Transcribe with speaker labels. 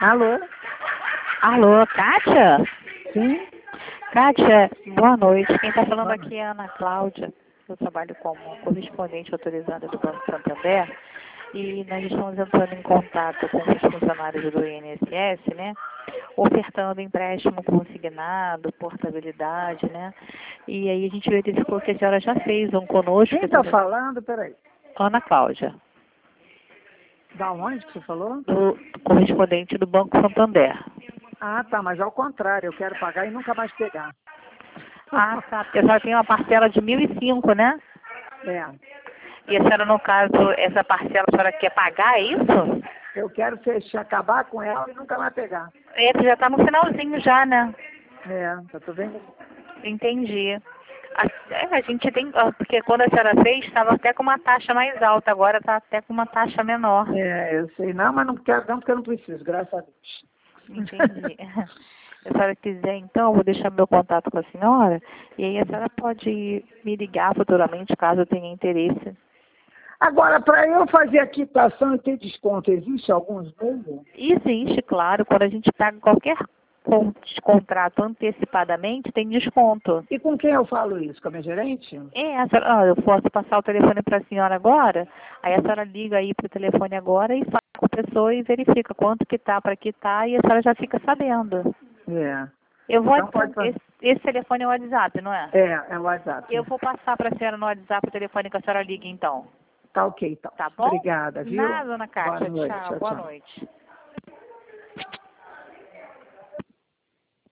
Speaker 1: Alô?
Speaker 2: Alô, Kátia?
Speaker 1: Sim?
Speaker 2: Kátia, boa noite. Quem está falando
Speaker 1: Boa
Speaker 2: aqui é a Ana Cláudia. Eu trabalho como correspondente autorizada do Banco Santander e nós estamos entrando em contato com os funcionários do INSS, né? Ofertando empréstimo consignado, portabilidade, né? E aí a gente verificou que a senhora já fez um conosco.
Speaker 1: Quem está falando? Peraí.
Speaker 2: Ana Cláudia,
Speaker 1: Da onde que você falou?
Speaker 2: do correspondente do Banco Santander.
Speaker 1: Ah, tá, mas ao contrário, eu quero pagar e nunca mais pegar.
Speaker 2: Ah, tá, porque a senhora tem uma parcela de 1.005, né?
Speaker 1: É,
Speaker 2: E a senhora, no caso, essa parcela, a senhora quer pagar, é isso?
Speaker 1: eu quero fechar, acabar com ela e nunca mais pegar.
Speaker 2: Você já está no finalzinho já, né?
Speaker 1: É, eu tô vendo.
Speaker 2: Entendi. A gente tem, porque quando a senhora fez, estava até com uma taxa mais alta, agora está até com uma taxa menor.
Speaker 1: É, eu sei. Não, mas não quero não, porque eu não preciso, graças a Deus.
Speaker 2: Entendi. Se a senhora quiser, então, eu vou deixar meu contato com a senhora, e aí a senhora pode me ligar futuramente, caso tenha interesse.
Speaker 1: Agora, para eu fazer a quitação e ter desconto, existe alguns meios?
Speaker 2: Existe, claro, quando a gente paga qualquer contrato antecipadamente, tem desconto.
Speaker 1: E com quem eu falo isso? Com a minha gerente?
Speaker 2: Eu posso passar o telefone para a senhora agora, aí a senhora liga aí para o telefone agora e fala com a pessoa e verifica quanto que tá para quitar e a senhora já fica sabendo.
Speaker 1: É.
Speaker 2: Eu vou
Speaker 1: Então pode fazer.
Speaker 2: esse telefone é o WhatsApp, não é?
Speaker 1: É o WhatsApp.
Speaker 2: Eu vou passar para a senhora no WhatsApp o telefone que a senhora liga então.
Speaker 1: Tá ok, então.
Speaker 2: Tá bom?
Speaker 1: Obrigada, viu?
Speaker 2: Nada, Ana
Speaker 1: Boa
Speaker 2: Kátia.
Speaker 1: noite.
Speaker 2: Tchau,
Speaker 1: Tchau,
Speaker 2: boa
Speaker 1: tchau.
Speaker 2: noite.